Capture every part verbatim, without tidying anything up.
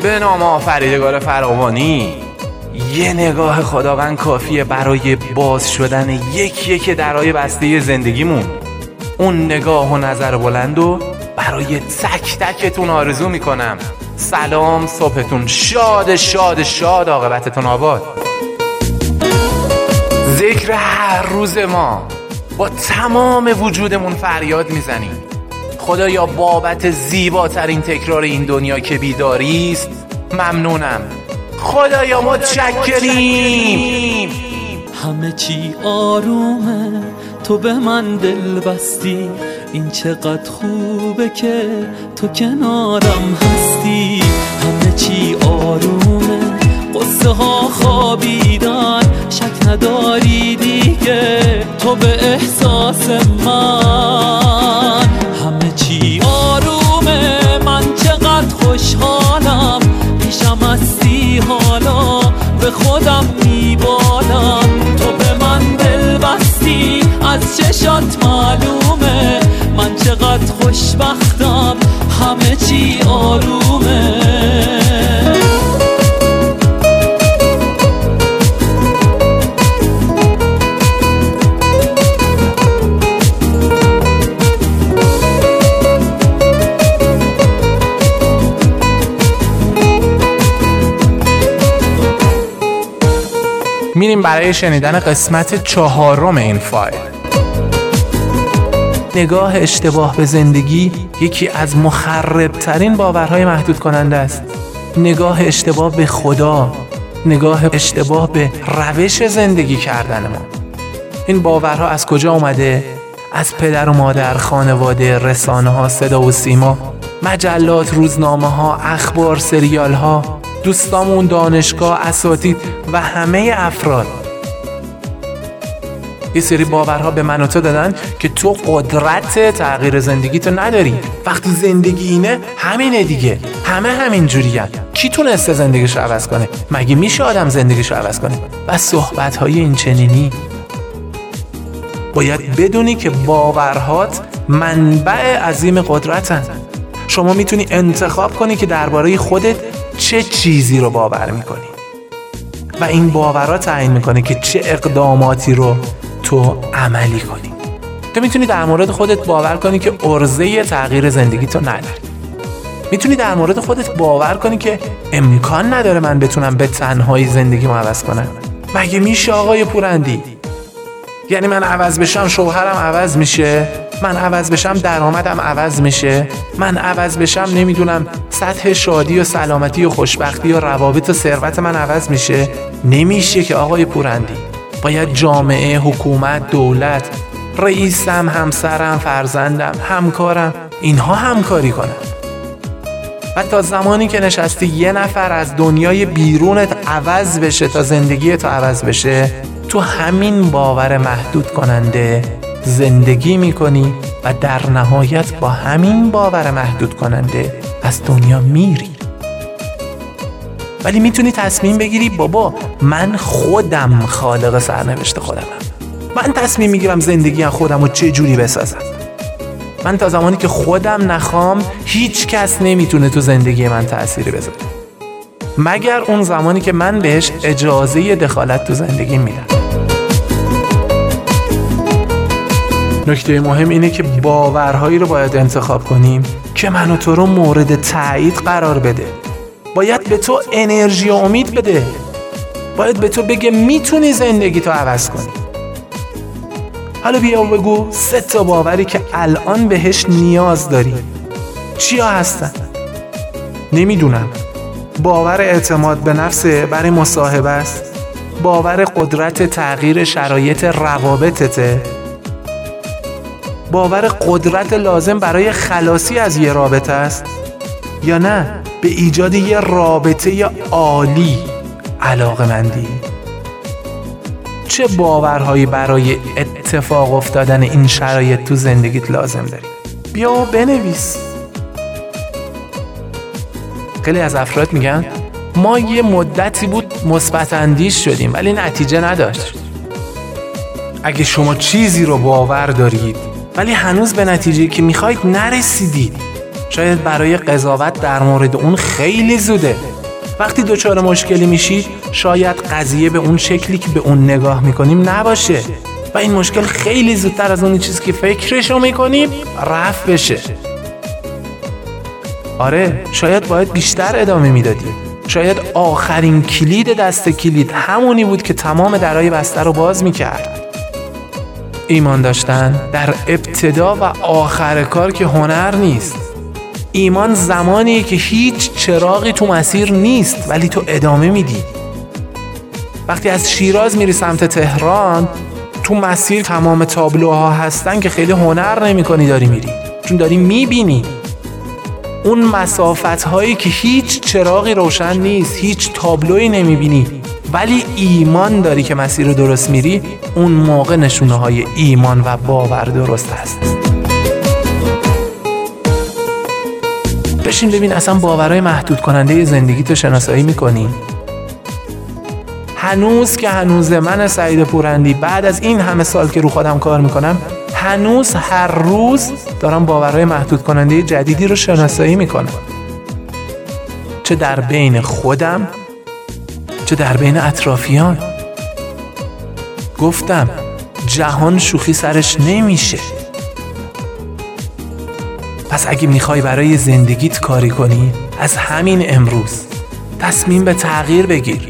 به نام آفریدگار فراوانی. یه نگاه خداوند کافیه برای باز شدن یک یک درهای بسته زندگیمون. اون نگاه و نظر بلند و برای تک تکتون آرزو میکنم. سلام، صبحتون شاد شاد شاد، عاقبتتون آباد. ذکر هر روز ما با تمام وجودمون فریاد میزنیم خدایا بابت زیباترین تکرار این دنیا که بیداری است ممنونم. خدایا متشکریم. همه چی آرومه، تو به من دل بستی، این چقدر خوبه که تو کنارم هستی. همه چی آرومه، قصه ها خوابیدن، شک نداری دیگه تو به احساس من. همه چی آرومه، من چقدر خوشحالم، پیشم هستی حالا به خودم میبالم. تو به من دل بستی، از چشات معلومه من چقدر خوشبختم، همه چی آرومه. میریم برای شنیدن قسمت چهارم این فایل. نگاه اشتباه به زندگی یکی از مخربترین باورهای محدود کننده است. نگاه اشتباه به خدا، نگاه اشتباه به روش زندگی کردن ما. این باورها از کجا اومده؟ از پدر و مادر، خانواده، رسانه ها، صدا و سیما، مجلات، روزنامه ها، اخبار، سریال ها، دوستامون، دانشگاه، اساتید و همه افراد. یه سری باورها به من و تو دادن که تو قدرت تغییر زندگیتو نداری. وقتی زندگی اینه همینه دیگه، همه همین جوریه. کی تونسته زندگیشو عوض کنه؟ مگه میشه آدم زندگیشو عوض کنه؟ و صحبت‌های این چنینی باید بدونی که باورهات منبع عظیم قدرتن. شما میتونی انتخاب کنی که درباره خودت چه چیزی رو باور میکنی و این باورها تعیین میکنه که چه اقداماتی رو تو عملی کنی. تو میتونی در مورد خودت باور کنی که عرضه تغییر زندگی تو نداری. میتونی در مورد خودت باور کنی که امکان نداره من بتونم به تنهایی زندگیمو عوض کنم. مگه میشه آقای پورندی؟ یعنی من عوض بشم شوهرم عوض میشه، من عوض بشم درآمدم عوض میشه، من عوض بشم نمیدونم سطح شادی و سلامتی و خوشبختی و روابط و ثروت من عوض میشه؟ نمیشه که آقای پورندی. باید جامعه، حکومت، دولت، رئیسم، همسرم، فرزندم، همکارم، اینها همکاری کنن. و تا زمانی که نشستی یه نفر از دنیای بیرونت عوض بشه تا زندگی تو عوض بشه، تو همین باور محدود کننده زندگی میکنی و در نهایت با همین باور محدود کننده از دنیا میری. ولی میتونی تصمیم بگیری بابا من خودم خالق سرنوشت خودمم. من تصمیم میگیرم زندگی خودم رو چه جوری بسازم. من تا زمانی که خودم نخوام هیچ کس نمیتونه تو زندگی من تأثیری بذاره، مگر اون زمانی که من بهش اجازه دخالت تو زندگی میدم. نکته مهم اینه که باورهایی رو باید انتخاب کنیم که منو تو رو مورد تایید قرار بده. باید به تو انرژی و امید بده. باید به تو بگه میتونی زندگی تو عوض کنی. حالا بیا بگو سه تا باوری که الان بهش نیاز داری چیا هستن؟ نمیدونم. باور اعتماد به نفس برای مصاحبه است، باور قدرت تغییر شرایط روابطته، باور قدرت لازم برای خلاصی از یه رابطه است، یا نه به ایجاد یه رابطه عالی علاقه‌مندی. چه باورهایی برای اتفاق افتادن این شرایط تو زندگیت لازم داری؟ بیا و بنویس. خیلی از افراد میگن ما یه مدتی بود مثبت اندیش شدیم ولی نتیجه نداشت. اگه شما چیزی رو باور دارید ولی هنوز به نتیجه‌ای که میخواید نرسیدید، شاید برای قضاوت در مورد اون خیلی زوده. وقتی دچار مشکلی میشید شاید قضیه به اون شکلی که به اون نگاه میکنیم نباشه و این مشکل خیلی زودتر از اون چیزی که فکرشو میکنیم رفع بشه. آره، شاید باید بیشتر ادامه میدادیم. شاید آخرین کلید دست کلید همونی بود که تمام درهای بسته رو باز میکرد. ایمان داشتن در ابتدا و آخر کار که هنر نیست. ایمان زمانیه که هیچ چراغی تو مسیر نیست ولی تو ادامه میدی. وقتی از شیراز میری سمت تهران، تو مسیر تمام تابلوها هستن که خیلی هنر نمی کنی داری میری، چون داری میبینی اون مسافت هایی که هیچ چراغی روشن نیست، هیچ تابلوی نمیبینی، ولی ایمان داری که مسیر رو درست میری. اون موقع نشونه های ایمان و باور درست هست. بشین ببین اصلا باورهای محدود کننده زندگی تو شناسایی میکنی؟ هنوز که هنوز من سعید پورندی بعد از این همه سال که رو خودم کار میکنم، هنوز هر روز دارم باورهای محدود کننده جدیدی رو شناسایی میکنم، چه در بین خودم چه در بین اطرافیان. گفتم جهان شوخی سرش نمیشه. پس اگه میخوای برای زندگیت کاری کنی، از همین امروز تصمیم به تغییر بگیر.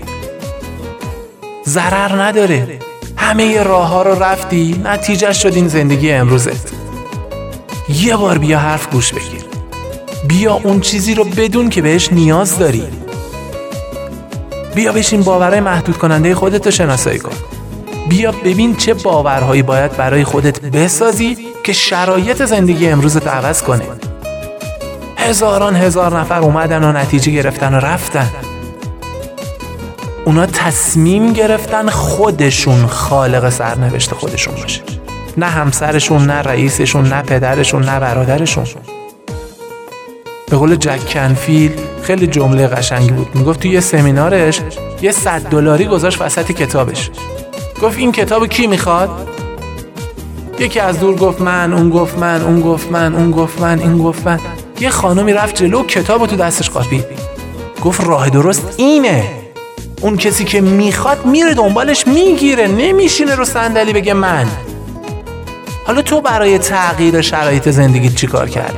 ضرر نداره. همه راه ها رو رفتی، نتیجه شد این زندگی امروزت. یه بار بیا حرف گوش بگیر. بیا اون چیزی رو بدون که بهش نیاز داری. بیا بشین باورهای محدود کننده خودت رو شناسایی کن. بیا ببین چه باورهایی باید برای خودت بسازی که شرایط زندگی امروزت عوض کنه. هزاران هزار نفر اومدن و نتیجه گرفتن و رفتن. اونا تصمیم گرفتن خودشون خالق سرنوشت خودشون باشه، نه همسرشون، نه رئیسشون، نه پدرشون، نه برادرشون. به قول جک کنفیل خیلی جمله قشنگی بود. میگفت توی یه سمینارش یه صد دلاری گذاشت وسط کتابش. گفت این کتابو کی میخواد؟ یکی از دور گفت من، اون گفت من، اون گفت من، اون گفت من، این گفت من. یه خانومی رفت جلو، کتابو تو دستش قاپید. گفت راه درست اینه. اون کسی که میخواد میره دنبالش میگیره، نمیشینه رو صندلی بگه من. حالا تو برای تغییر شرایط زندگیت چی کار کردی؟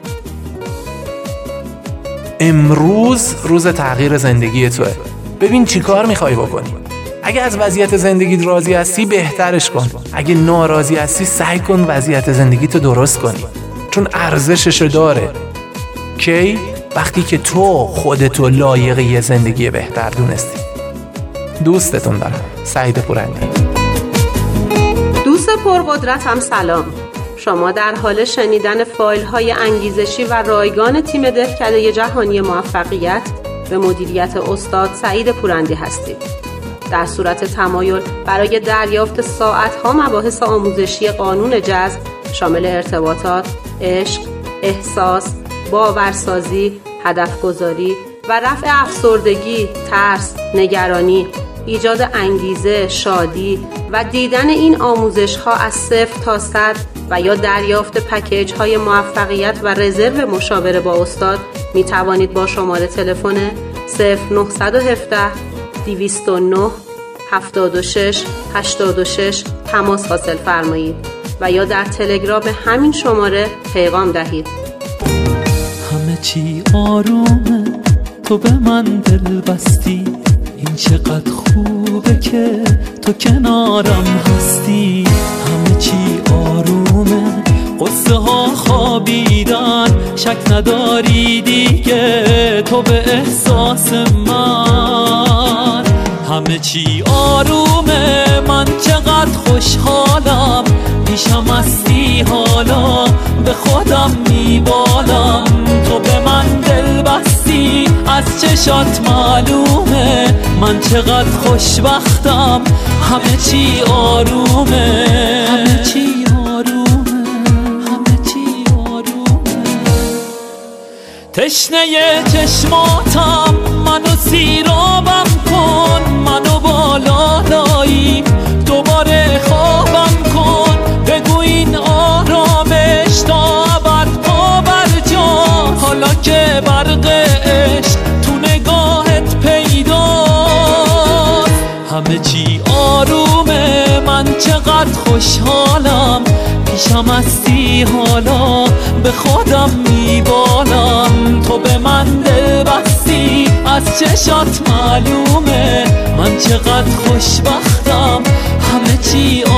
امروز روز تغییر زندگی توه. ببین چی کار میخوای بکنی. اگه از وضعیت زندگیت راضی هستی بهترش کن. اگه ناراضی هستی سعی کن وضعیت زندگیتو درست کنی، چون ارزشش داره. کی؟ وقتی که تو خودتو لایق یه زندگی بهتر دونستی. دوستتون دارم، سعید پورندی. دوست پرقدرتم سلام. شما در حال شنیدن فایل های انگیزشی و رایگان تیم دهکده جهانی موفقیت به مدیریت استاد سعید پورندی هستید. در صورت تمایل برای دریافت ساعت‌ها مباحث آموزشی قانون جذب شامل ارتباطات، عشق، احساس، باورسازی، هدفگذاری و رفع افسردگی، ترس، نگرانی، ایجاد انگیزه، شادی و دیدن این آموزش‌ها از صفر تا صد و یا دریافت پکیج های موفقیت و رزرو مشاوره با استاد می توانید با شماره تلفن صفر نه یک هفت دویست و نه هفتاد و شش هشتاد و شش تماس حاصل فرمایید و یا در تلگرام همین شماره پیغام دهید. همه چی آرومه، تو به من دل بستی، این چقدر خوبه که تو کنارم هستی. همه چی آرومه، قصه ها خوابیدن، شک نداری دیگه تو به احساس من. همه چی آرومه، من چقدر خوشحالم، پیشم هستی حالا به خودم میبالم. تو به من دل بستی، از چشات معلومه من چقدر خوشبختم. همه چی آرومه، همه چی آرومه، همه چی آرومه. تشنه چشماتم منو سیرابم کن، منو بالا لایی دوباره خوابم کن. بگو این آرامش تا ابد پا بر جا، حالا که برق عشق تو نگاهت همه چی آرومه، من چقدر خوشحالم پیشم هستی حالا به خودم میبالم. تو به من دل بستی از چشات معلومه، من چقدر خوشبختم همه چی